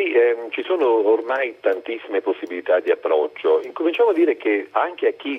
Sì, ci sono ormai tantissime possibilità di approccio. Incominciamo a dire che anche a chi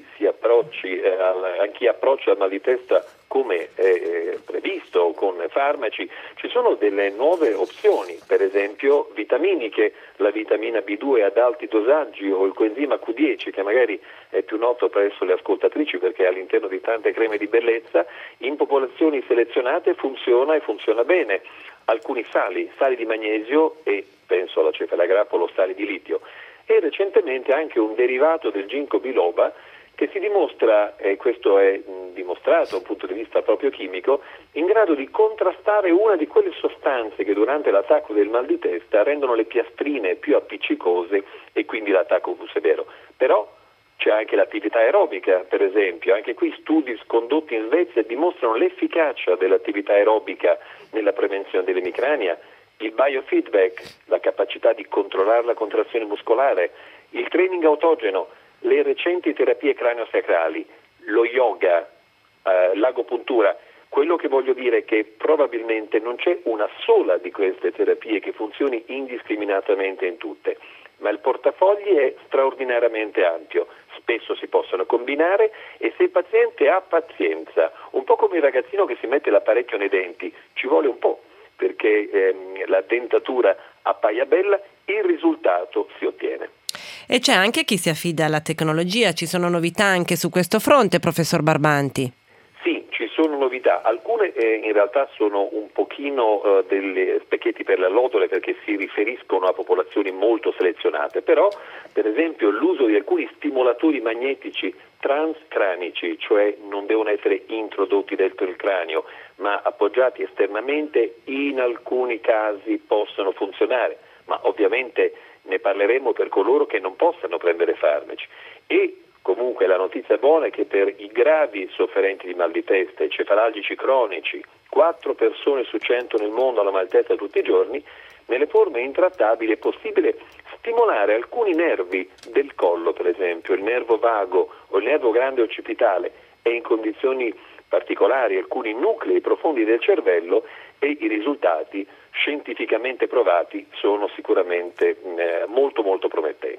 approccia al mal di testa come previsto con farmaci, ci sono delle nuove opzioni, per esempio vitaminiche, la vitamina B2 ad alti dosaggi o il coenzima Q10, che magari è più noto presso le ascoltatrici perché è all'interno di tante creme di bellezza, in popolazioni selezionate funziona e funziona bene. Alcuni sali di magnesio e penso alla cefalagrappolo sali di litio, e recentemente anche un derivato del ginkgo biloba che si dimostra, e questo è dimostrato da un punto di vista proprio chimico, in grado di contrastare una di quelle sostanze che durante l'attacco del mal di testa rendono le piastrine più appiccicose e quindi l'attacco più severo. Però c'è anche l'attività aerobica, per esempio. Anche qui studi condotti in Svezia dimostrano l'efficacia dell'attività aerobica nella prevenzione dell'emicrania, il biofeedback, la capacità di controllare la contrazione muscolare, il training autogeno, le recenti terapie cranio-sacrali, lo yoga, l'agopuntura. Quello che voglio dire è che probabilmente non c'è una sola di queste terapie che funzioni indiscriminatamente in tutte, ma il portafogli è straordinariamente ampio. Spesso si possono combinare e se il paziente ha pazienza, un po' come il ragazzino che si mette l'apparecchio nei denti, ci vuole un po' perché la dentatura appaia bella, il risultato si ottiene. E c'è anche chi si affida alla tecnologia, ci sono novità anche su questo fronte, professor Barbanti? Sì, ci sono novità, alcune in realtà sono un pochino delle specchietti per le allodole perché si riferiscono a popolazioni molto selezionate, però per esempio l'uso di alcuni stimolatori magnetici transcranici, cioè non devono essere introdotti dentro il cranio ma appoggiati esternamente, in alcuni casi possono funzionare, ma ovviamente ne parleremo per coloro che non possano prendere farmaci. E comunque la notizia buona è che per i gravi sofferenti di mal di testa, i cefalgici cronici, 4 persone su 100 nel mondo hanno mal di testa tutti i giorni, nelle forme intrattabili è possibile stimolare alcuni nervi del collo, per esempio il nervo vago o il nervo grande occipitale, e in condizioni particolari alcuni nuclei profondi del cervello, e i risultati scientificamente provati sono sicuramente molto molto promettenti.